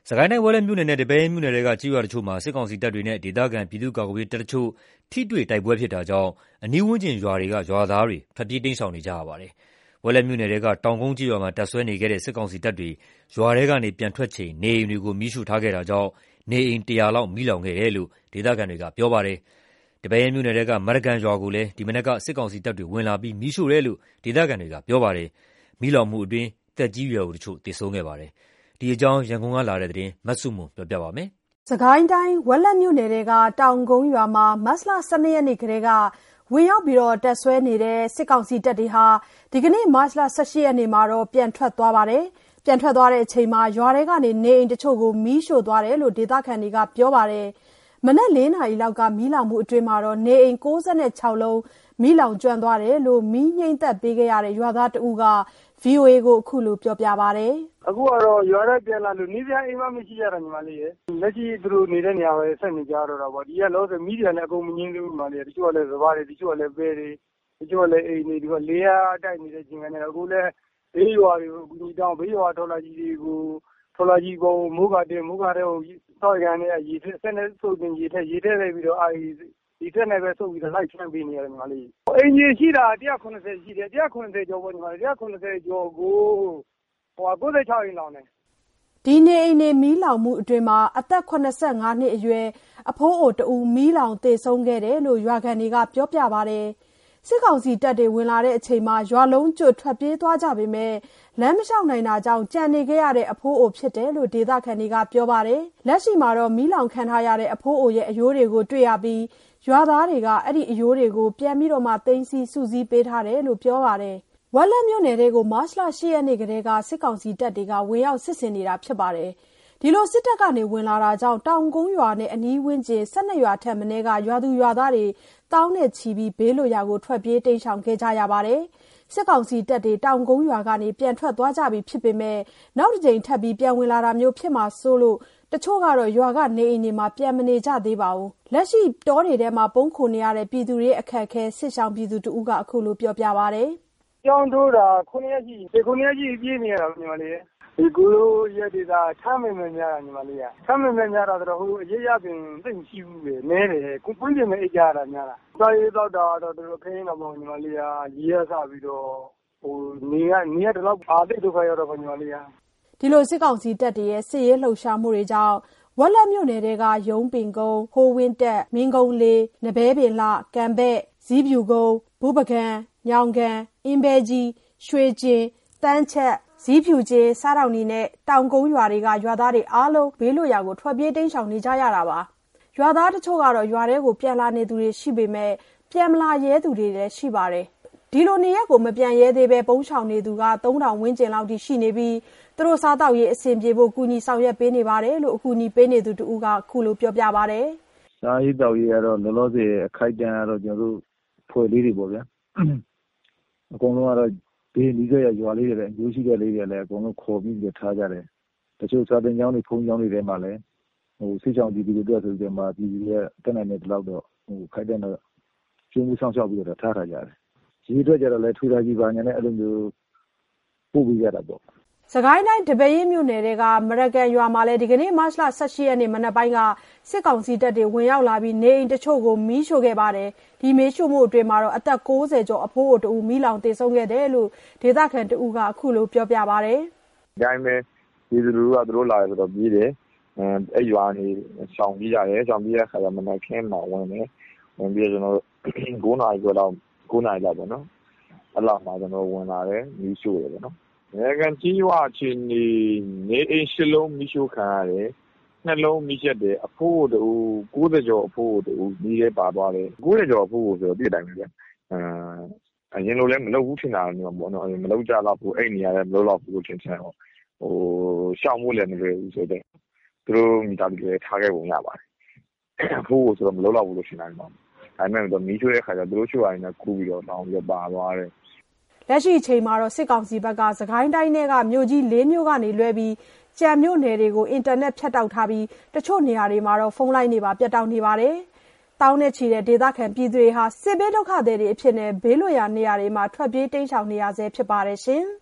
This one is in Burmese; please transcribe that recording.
စကိုင်းတိုင်းဝက်လက်မြို့နယ်နဲ့ဒီပဲယင်းမြို့နယ်တွေကကျေးရွာတချို့မှာစစ်ကောင်စီတပ်တွေနဲ့ဒေသခံပြည်သူ့ကာကွယ်ရေးတပ်တချို့ထိတွေ့တိုက်ပွဲဖြစ်တာကြောင့်အနီးဝန်းကျင်ရွာတွေကရွာသားတွေထွက်ပြေးတိမ်းရှောင်နေကြရပါတယ်။ဝက်လက်မြို့နယ်တွေကတောင်ကုန်းကျေးရွာမှာတပ်စွဲနေခဲ့တဲ့စစ်ကောင်စီတပ်တွေရွာထဲကနေပြန်ထွက်ချိန်နေအိမ်တွေကိုမီးရှို့ထားခဲ့တာကြောင့်နေအိမ်100လောက်မီးလောင်ခဲ့တယ်လို့ဒေသခံတွေကပြောပါတယ်။ဒီပဲယင်းမြို့နယ်တွေကမရကန်ရွာကိုလည်းဒီမနက်ကစစ်ကောင်စီတပ်တွေဝင်လာပြီးမီးရှို့တယ်လို့ဒေသခံတွေကပြောပါတယ်။မီးလောင်မှုအတွင်းသက်ကြီးရွယ်အိုတချို့သေဆုံးခဲ့ပါတယ်။ဒီအကြောင်းရန်ကုန်ကလာတဲ့သတင်းမဆုမွန်ပြောပြပါမယ်။စကိုင်းတိုင်းဝက်လက်မြို့နယ်တွေကတောင်ကုန်းရွာမှာမတ်လ12ရက်နေ့ကတည်းကဝင်ရောက်တပ်စွဲနေတဲ့စစ်ကောင်စီတပ်တွေဟာဒီကနေ့မတ်လ18ရက်နေ့မှာတော့ပြန်ထွက်သွားပါတယ်။ပြန်ထွက်သွားတဲ့အချိန်မှာရွာထဲကနေနေအိမ်တချို့ကိုမီးရှို့သွားတယ်လို့ဒေသခံတွေကပြောပါတယ်။မနက်4နာရီလောက်ကမီးလောင်မှုအတွင်းမှာတော့နေအိမ်96လုံးမီးလောင်ကျွမ်းသွားတယ်လို့မီးငြိမ်းသက်ပေးခဲ့ရတဲ့ရွာသားတဦးက VOA ကိုအခုလိုပြောပြပါတယ်။အခုကတော့ရွာထဲပြန်လာလို့နီးစပ်အိမ်မမရှိရတာညီမလေးရဲ့လက်ရှိသူတို့နေတဲ့နေရာပဲဆက်နေကြတော့တာပေါ့ဒီကလောဆယ်မီးတွေလည်းအကုန်မငင်းသေးဘူးညီမလေးတချို့ကလည်းစပါးတွေတချို့ကလည်းပဲတွေတချို့ကလည်းအိမ်တွေဒီကလေးရတိုက်နေတဲ့ချိန်ကနေအခုလည်းဘေးရွာတွေကိုအကူကြီးတောင်းဘေးရွာထော်လာကြီးတွေကိုထော်လာကြီးကိုမိုးကတဲ့ကိုစောက်ရန်နဲ့ရေထက်ဆက်နေစုပ်တင်ရေထက်လိုက်ပြီးတော့ဒီဆက်နဲ့ပဲစုပ်ပြီးတော့လိုက်ချမ်းပေးနေရတယ်ညီမလေးအိမ်ကြီးရှိတာ190ရှိတယ်190ကျော်ပေါ့ညီမလေး190ကျော်ကို96အိမ်လောင်တယ်ဒီနေအိမ်နေမီးလောင်မှုအတွင်းမှာအသက်85နှစ်အရွယ်အဖိုးအိုတဦးမီးလောင်သေဆုံးခဲ့တယ်လို့ရွာခံတွေကပြောပြပါတယ်စစ်ကောင်စီတပ်တွေဝင်လာတဲ့အချိန်မှာရွာလုံးကျွတ်ထွက်ပြေးသွားကြပေမဲ့လမ်းမလျှောက်နိုင်တာကြောင့်ကြံနေခဲ့ရတဲ့အဖိုးအိုဖြစ်တယ်လို့ဒေသခံတွေကပြောပါတယ်လက်ရှိမှာတော့မီးလောင်ခံထားရတဲ့အဖိုးအိုရဲ့အရိုးတွေကိုတွေ့ရပြီးရွာသားတွေကအဲ့ဒီအရိုးတွေကိုပြန်ပြီးတော့မှသိမ်းဆည်းစုစည်းပေးထားတယ်လို့ပြောပါတယ်ဝက်လက်မြို့နယ်တွေကိုမတ်လ8ရက်နေ့ကတည်းကစစ်ကောင်စီတပ်တွေကဝင်ရောက်စစ်ဆင်နေတာဖြစ်ပါတယ်ဒီလိုစစ်တပ်ကနေဝင်လာတာကြောင့်တောင်ကုန်းရွာနဲ့အနီးဝန်းကျင်12ရွာထက်မနည်းကရွာသူရွာသားတွေတောင်းနဲ့ချီပြီးဘေးလွတ်ရာကိုထွက်ပြေးတိမ်းရှောင်ခဲ့ကြရပါတယ်စစ်ကောင်စီတပ်တွေတောင်ကုန်းရွာကနေပြန်ထွက်သွားကြပြီဖြစ်ပေမဲ့နောက်တစ်ကြိမ်ထပ်ပြီးပြန်ဝင်လာတာမျိုးဖြစ်မှာစိုးလို့တချို့ကတော့ရွာကနေအိမ်တွေမှာပြန်မနေကြသေးပါဘူးလက်ရှိတောတွေထဲမှာပုန်းခိုနေရတဲ့ပြည်သူတွေအခက်အခဲစစ်ရှောင်ပြည်သူတဦးကအခုလိုပြောပြပါတယ်ကျောင်းထိုးတာ9ရက်ရှိပြေးနေရတာညီမလေးဒီကိုရက်ဒေတာချမ်းမင်းများတာညီမလေးချမ်းမင်းများတာတော့ဟိုအရေးရပင်သိမရှိဘူးပဲနဲတယ်ကိုပွင့်ပြင်းနဲ့အိတ်ကြတာများတာစာရေးတော့တော့ခင်းတော့ပေါ့ညီမလေးရေရစပြီးတော့ဟိုနေရတော့အာတိတ်ဒုက္ခရောက်တော့ညီမလေးဒီလိုစစ်ကောင်စီတပ်တွေရဲ့စစ်ရေးလှုပ်ရှားမှုတွေကြောင့်ဝက်လက်မြို့နယ်တွေကရုံးပင်ကုန်းဟိုးဝင်းတက်မင်းကုန်းလေးနဘဲပင်လှကံဘက်ဇီးဖြူကုန်းဘူပကံညောင်ကန်အင်းဘဲကြီးရွှေကျင်တန်းချက်ဇီးဖြူကျင်းစားတောင်နေနဲ့တောင်ကုန်းရွာတွေကရွာသားတွေအားလုံးဘေးလွတ်ရာကိုထွက်ပြေးတိမ်းရှောင်နေကြရတာပါရွာသားတချို့ကတော့ရွာထဲကိုပြန်လာနေသူတွေရှိပေမဲ့ပြန်မလာရဲသူတွေလည်းရှိပါတယ်ဒီလိုနေရက်ကိုမပြန်ရဲသေးပဲပုန်းရှောင်နေသူက3000ဝန်းကျင်လောက်ထိရှိနေပြီးသူတို့စားတောက်ရေးအဆင်ပြေဖို့ကူညီဆောင်ရွက်ပေးနေပါတယ်လို့အကူအညီပေးနေသူတူကခုလိုပြောပြပါတယ်စားရေးတောက်ရေးကတော့လောလောဆယ်အခိုက်တန်းကတော့ကျွန်တော်တို့ဖွဲ့လေးတွေပေါ့ဗျာအကုန်လုံးကတော့ဒီနီးစပ်ရရွာလေးတွေလည်းအကျိုးရှိတဲ့လေးတွေလည်းအကုန်လုံးခေါ်ပြီးထားကြတယ်တချို့စာသင်ကျောင်းတွေဖုန်းကျောင်းတွေထဲမှာလည်းဟိုစစ်ဆောင်ပြည်သူတွေအတွက်ဆိုကြမှာပြည်သူရဲ့တက်နိုင်တဲ့လောက်တော့ဟိုခိုက်တဲ့တော့ကျွေးမှုဆောင်ရှောက်ပြီးတော့ထားထားကြတယ်ဒီအတွက်ကြတော့လည်းထူထားကြီးပါညာနဲ့အဲ့လိုမျိုးပို့ပြီးရတာပေါ့စကိုင်းတိုင်းဒီပဲယင်းမြို့နယ်တွေကမရကန်ရွာမှာလည်းဒီကနေ့မတ်လ18ရက်နေ့မနက်ပိုင်းကစစ်ကောင်စီတပ်တွေဝင်ရောက်လာပြီးနေအိမ်တချို့ကိုမီးရှို့ခဲ့ပါတယ်ဒီမီးရှို့မှုအတွင်းမှာတော့အသက်60ကျော်အဖိုးအိုတဦးမီးလောင်သေဆုံးခဲ့တယ်လို့ဒေသခံတဦးကအခုလိုပြောပြပါတယ်ဒီတိုင်းပဲဒီလူကသူတို့လာတယ်ဆိုတော့ပြေးတယ်အဲ့ရွာနေရှောင်ပြေးရတယ်ရှောင်ပြေးတဲ့ခါကျမနက်ခင်းမှာဝင်ပြီးကျွန်တော်9နာရီကျော်လောက်9နာရီလောက်ပေါ့နော်အဲ့လောက်မှာကျွန်တော်ဝင်လာတယ်မီးရှို့တယ်ပေါ့နော်နေကန်ကြီးဝချင်းနေအိမ်ရှလုံးမီးရှို့ခံရတယ်နှလုံးမီးချက်တယ်အဖိုးတူ90ကျော်အဖိုးတူမီးရဲပါသွားတယ်90ကျော်အဖိုးဆိုတော့ပြည့်တိုင်းပဲဗျအရင်လိုလည်းမလုပ်ဘူးထင်တာမျိုးပေါ့နော်မလုပ်ကြတော့ဘူးအဲ့နေရာလည်းမလုပ်တော့ဘူးထင်တယ်ဟိုရှောင်မှုလည်းမလွယ်ဘူးဆိုတော့သူတို့မိသားစုတွေထားခဲ့ပုံရပါတယ်အဖိုးဆိုတော့မလုပ်တော့ဘူးလို့ထင်တယ်ပေါ့ဒါပေမဲ့တော့မီးချိုးတဲ့ခါကျသူတို့ချိုးရရင်လည်းကူးပြီးတော့တောင်းပြီးပါသွားတယ်လက်ရှိအချိန်မှာတော့စစ်ကောင်စီဘက်ကစကိုင်းတိုင်းကမြို့ကြီး၄မြို့ကနေလွဲပြီးကြံမြို့နယ်တွေကိုအင်တာနက်ဖြတ်တောက်ထားပြီးတချို့နေရာတွေမှာတော့ဖုန်းလိုင်းတွေပါပြတ်တောက်နေပါတယ်။တောင်းနဲ့ချီတဲ့ဒေသခံပြည်သူတွေဟာစစ်ဘေးဒုက္ခသည်တွေအဖြစ်နဲ့ဘေးလွတ်ရာနေရာတွေမှာထွက်ပြေးတိမ်းရှောင်နေရဆဲဖြစ်ပါတယ်ရှင်။